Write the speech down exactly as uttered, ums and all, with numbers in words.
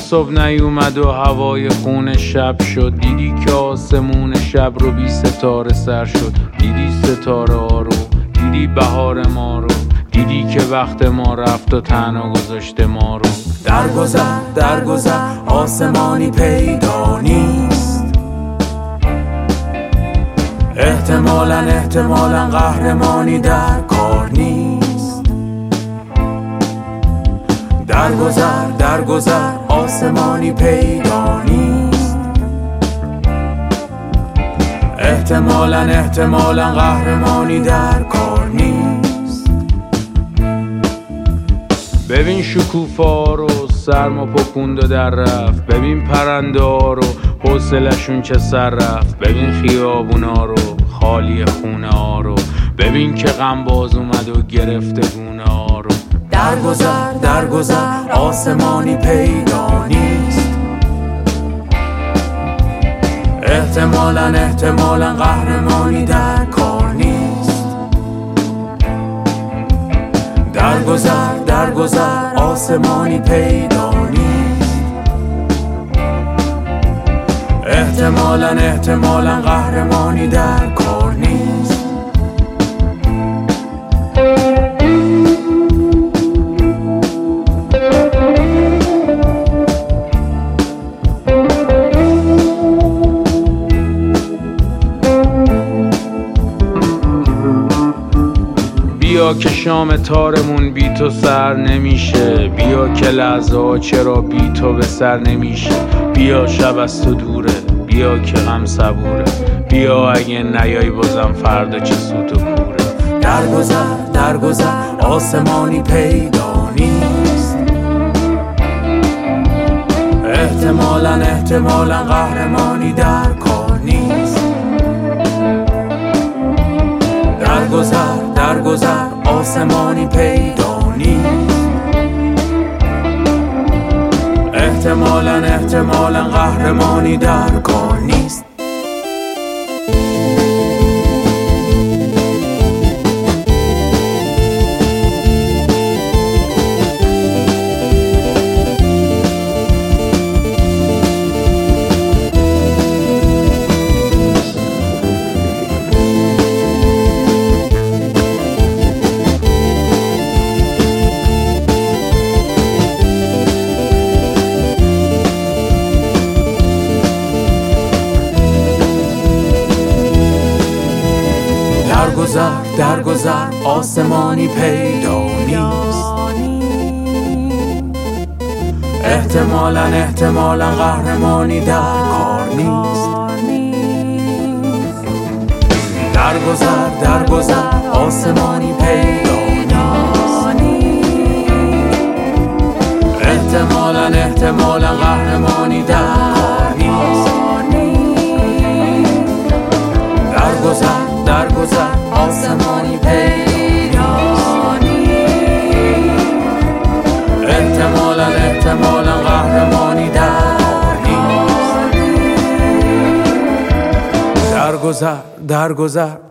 صبح نیومد و هوای خون شب شد. دیدی که آسمون شب رو بی ستاره سر شد. دیدی ستاره ها رو، دیدی بهار ما رو، دیدی که وقت ما رفت و تنها گذاشته ما رو. درگذر درگذر آسمانی پیدا نیست، احتمالاً احتمالاً قهرمانی در کار نیست. درگذر درگذر آسمانی پیدا نیست، احتمالاً احتمالاً قهرمانی در کار نیست. ببین شکوفا رو سرما پکوند و در رفت. ببین پرنده ها رو حوصلشون چه سر رفت. ببین خیابونا رو خالی خونه ها رو. ببین که غم باز اومد و گرفته گونه ها رو. درگذر درگذر آسمانی پیدا نیست، احتمالاً احتمالاً قهرمانی در کار نیست. درگذر درگذر آسمانی پیدا نیست، احتمالاً احتمالاً قهرمانی در کار نیست. بیا که شام تارمون بی تو سر نمیشه. بیا که لحظه ها چرا بی تو به سر نمیشه. بیا شب از تو دوره، بیا که غم صبوره. بیا اگه نیای بازم فردا چه سوت و کوره. درگذر درگذر آسمانی پیدا نیست، احتمالاً احتمالاً قهرمانی در کار نیست. درگذر درگذر آسمانی پیدا نیست، احتمالاً احتمالاً قهرمانی در کار نیست. درگذر درگذر آسمانی پیدا نیست، احتمالاً احتمالاً قهرمانی در کار نیست. درگذر درگذر آسمانی پیدا نیست، احتمالاً احتمالاً قهرمانی در کار نیست. درگذر درگذر آسمانی پیدا نیست، احتمالاً احتمالاً قهرمانی در نیست. درگذر درگذر